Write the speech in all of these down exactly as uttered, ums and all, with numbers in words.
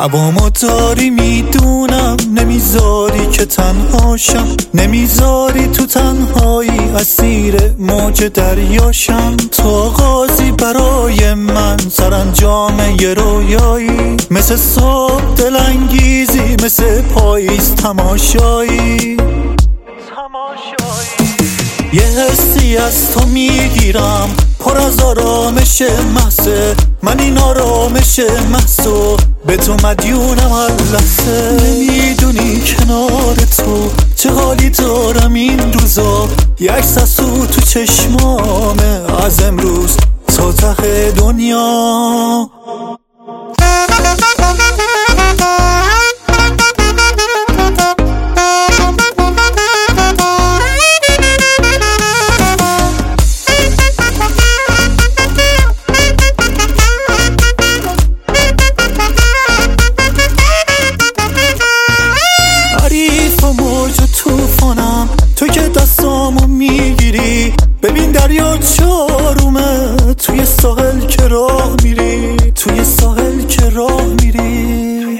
هوامو داری میدونم، نمیذاری که تنهاشم، نمیذاری تو تنهایی اسیر موج دریاشم. تو آغازی برای من، سرانجام یه رویایی، مثل صبح دلانگیزی، مثل پاییز تماشایی. یه حسی از تو میگیرم پر از آرامش محضه، من این آرامش محضو به تو مدیونم هر لحظه. نمیدونی کنار تو چه حالی دارم این روزا، یک عکس از تو تو چشمامه از امروز تا ته دنیا. تو که دستامو میگیری، ببین دریا چارومه، توی ساحل که راه میری، توی ساحل که راه میری.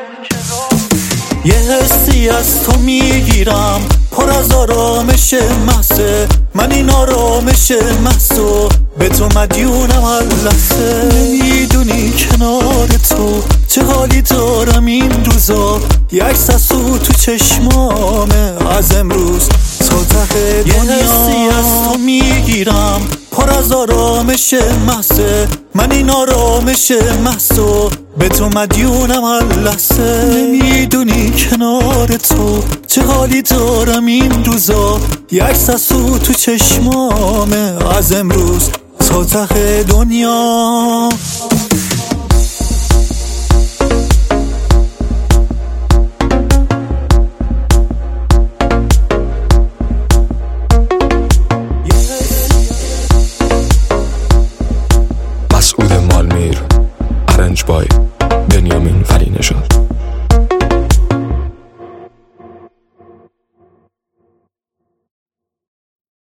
یه حسی از تو میگیرم پر از آرامش محضه، من این آرامش محضو به تو مدیونم هر لحظه. نمیدونی کنار تو چه حالی دارم این روزا، یک عکس از تو تو چشمامه از امروز تا ته دنیا. یه حسی از تو میگیرم پر از آرامش محضه، من این آرامش محضو به تو مدیونم هر لحظه. نمیدونی کنار تو چه حالی دارم این روزا، یک عکس از تو تو چشمامه از امروز تا ته دنیا. مسعود مالمیر، ارنج بای